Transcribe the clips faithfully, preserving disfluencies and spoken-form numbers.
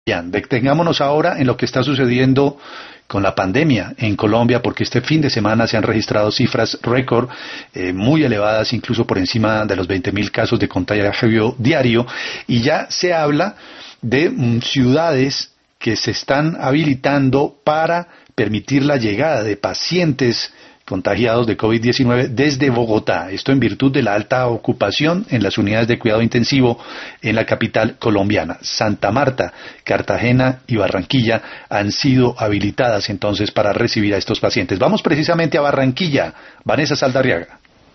Bien, detengámonos ahora en lo que está sucediendo con la pandemia en Colombia, porque este fin de semana se han registrado cifras récord, eh, muy elevadas, incluso por encima de los veinte mil casos de contagio diario, y ya se habla de mm, ciudades que se están habilitando para permitir la llegada de pacientes contagiados de COVID diecinueve desde Bogotá. Esto en virtud de la alta ocupación en las unidades de cuidado intensivo en la capital colombiana. Santa Marta, Cartagena y Barranquilla han sido habilitadas entonces para recibir a estos pacientes. Vamos precisamente a Barranquilla. Vanessa Saldarriaga.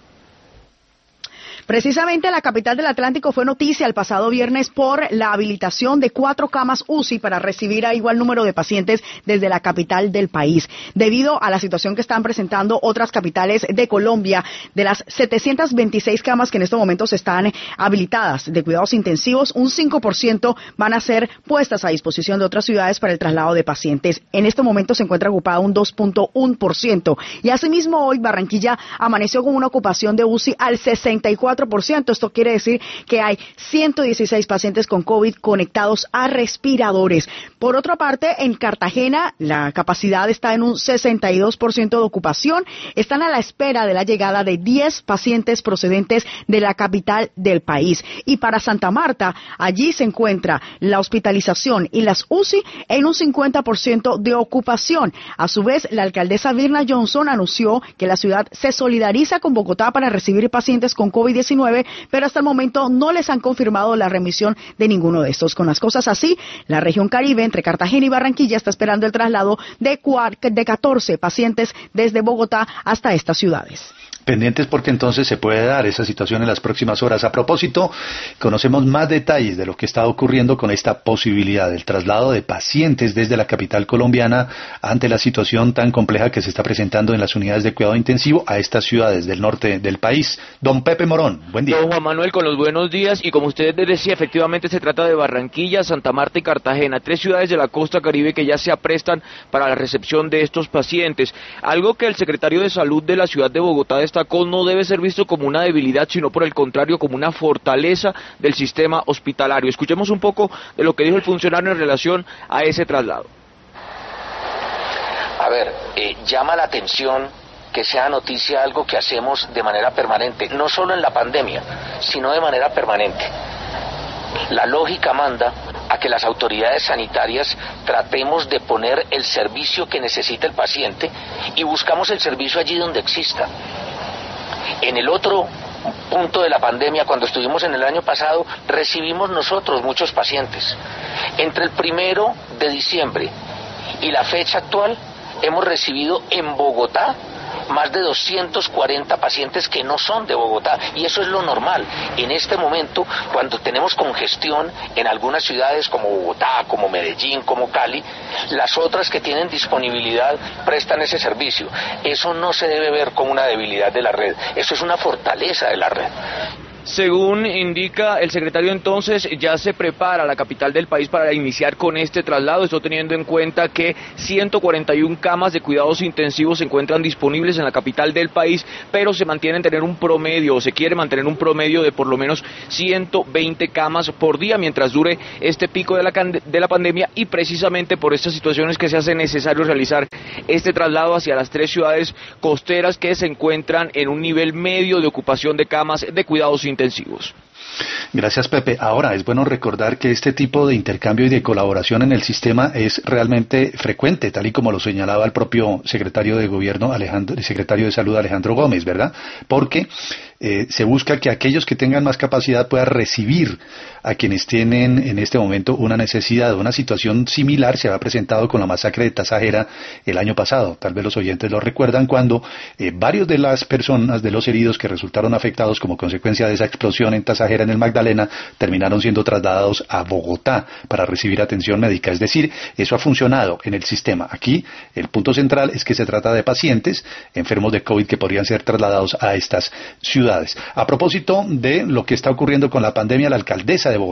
Precisamente la capital del Atlántico fue noticia el pasado viernes por la habilitación de cuatro camas U C I para recibir a igual número de pacientes desde la capital del país. Debido a la situación que están presentando otras capitales de Colombia, de las setecientas veintiséis camas que en estos momentos están habilitadas de cuidados intensivos, un cinco por ciento van a ser puestas a disposición de otras ciudades para el traslado de pacientes. En este momento se encuentra ocupado un dos punto uno por ciento. Y asimismo hoy Barranquilla amaneció con una ocupación de U C I al sesenta y cuatro por ciento. Esto quiere decir que hay ciento dieciséis pacientes con COVID conectados a respiradores. Por otra parte, en Cartagena la capacidad está en un sesenta y dos por ciento de ocupación. Están a la espera de la llegada de diez pacientes procedentes de la capital del país. Y para Santa Marta, allí se encuentra la hospitalización y las U C I en un cincuenta por ciento de ocupación. A su vez, la alcaldesa Virna Johnson anunció que la ciudad se solidariza con Bogotá para recibir pacientes con COVID diecinueve, pero hasta el momento no les han confirmado la remisión de ninguno de estos. Con las cosas así, la región Caribe, entre Cartagena y Barranquilla, está esperando el traslado de, de catorce pacientes desde Bogotá hasta estas ciudades. Pendientes porque entonces se puede dar esa situación en las próximas horas. A propósito, conocemos más detalles de lo que está ocurriendo con esta posibilidad del traslado de pacientes desde la capital colombiana ante la situación tan compleja que se está presentando en las unidades de cuidado intensivo a estas ciudades del norte del país. Don Pepe Morón, buen día. Don Juan Manuel, con los buenos días, y como usted decía, efectivamente se trata de Barranquilla, Santa Marta y Cartagena, tres ciudades de la costa caribe que ya se aprestan para la recepción de estos pacientes. Algo que el secretario de Salud de la ciudad de Bogotá destacó no debe ser visto como una debilidad, sino por el contrario como una fortaleza del sistema hospitalario. Escuchemos un poco de lo que dijo el funcionario en relación a ese traslado. A ver, eh, llama la atención que sea noticia algo que hacemos de manera permanente, no solo en la pandemia, sino de manera permanente. La lógica manda a que las autoridades sanitarias tratemos de poner el servicio que necesita el paciente y buscamos el servicio allí donde exista. En el otro punto de la pandemia, cuando estuvimos en el año pasado, recibimos nosotros muchos pacientes. Entre el primero de diciembre y la fecha actual, hemos recibido en Bogotá más de doscientos cuarenta pacientes que no son de Bogotá, y eso es lo normal. En este momento, cuando tenemos congestión en algunas ciudades como Bogotá, como Medellín, como Cali, las otras que tienen disponibilidad prestan ese servicio. Eso no se debe ver como una debilidad de la red, eso es una fortaleza de la red. Según indica el secretario, entonces ya se prepara la capital del país para iniciar con este traslado, esto teniendo en cuenta que ciento cuarenta y una camas de cuidados intensivos se encuentran disponibles en la capital del país, pero se mantienen tener un promedio, o se quiere mantener un promedio de por lo menos ciento veinte camas por día mientras dure este pico de la, de la pandemia, y precisamente por estas situaciones que se hace necesario realizar este traslado hacia las tres ciudades costeras que se encuentran en un nivel medio de ocupación de camas de cuidados intensivos. intensivos. Gracias, Pepe. Ahora, es bueno recordar que este tipo de intercambio y de colaboración en el sistema es realmente frecuente, tal y como lo señalaba el propio secretario de Gobierno, Alejandro, el secretario de Salud, Alejandro Gómez, ¿verdad? Porque eh, se busca que aquellos que tengan más capacidad puedan recibir a quienes tienen en este momento una necesidad. Una situación similar se había presentado con la masacre de Tasajera el año pasado. Tal vez los oyentes lo recuerdan, cuando eh, varios de las personas, de los heridos que resultaron afectados como consecuencia de esa explosión en Tasajera, en el Magdalena, terminaron siendo trasladados a Bogotá para recibir atención médica. Es decir, eso ha funcionado en el sistema. Aquí el punto central es que se trata de pacientes enfermos de COVID que podrían ser trasladados a estas ciudades. A propósito de lo que está ocurriendo con la pandemia, la alcaldesa de Bogotá